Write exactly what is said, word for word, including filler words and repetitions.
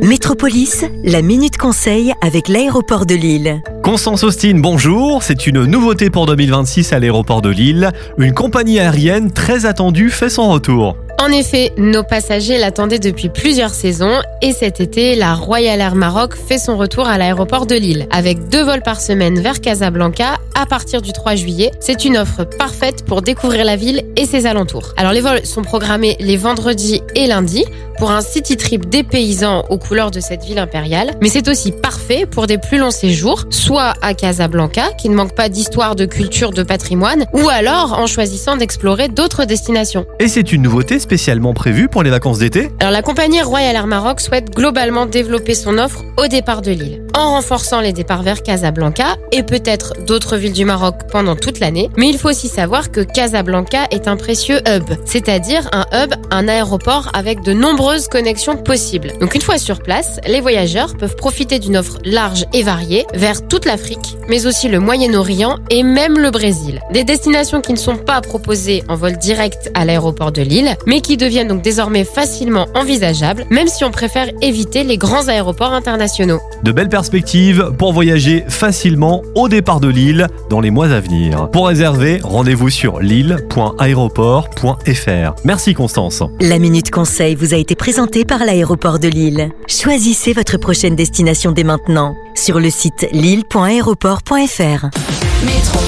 Métropolis, la Minute Conseil avec l'aéroport de Lille. Constance Austin, bonjour. C'est une nouveauté pour deux mille vingt-six à l'aéroport de Lille. Une compagnie aérienne très attendue fait son retour. En effet, nos passagers l'attendaient depuis plusieurs saisons et cet été, la Royal Air Maroc fait son retour à l'aéroport de Lille. Avec deux vols par semaine vers Casablanca à partir du trois juillet, c'est une offre parfaite pour découvrir la ville et ses alentours. Alors les vols sont programmés les vendredis et lundis pour un city trip dépaysant aux couleurs de cette ville impériale, mais c'est aussi parfait pour des plus longs séjours, soit à Casablanca, qui ne manque pas d'histoire, de culture, de patrimoine, ou alors en choisissant d'explorer d'autres destinations. Et c'est une nouveauté spécialement prévue pour les vacances d'été ? Alors la compagnie Royal Air Maroc souhaite globalement développer son offre au départ de Lille, en renforçant les départs vers Casablanca et peut-être d'autres villes du Maroc pendant toute l'année. Mais il faut aussi savoir que Casablanca est un précieux hub, c'est-à-dire un hub, un aéroport avec de nombreuses connexions possibles. Donc une fois sur place, les voyageurs peuvent profiter d'une offre large et variée vers toute l'Afrique, mais aussi le Moyen-Orient et même le Brésil. Des destinations qui ne sont pas proposées en vol direct à l'aéroport de Lille, mais qui deviennent donc désormais facilement envisageables, même si on préfère éviter les grands aéroports internationaux. De belles perspectives pour voyager facilement au départ de Lille dans les mois à venir. Pour réserver, rendez-vous sur lille point aéroport point f r. Merci Constance. La Minute Conseil vous a été présentée par l'aéroport de Lille. Choisissez votre prochaine destination dès maintenant sur le site lille point aéroport point f r. Métro.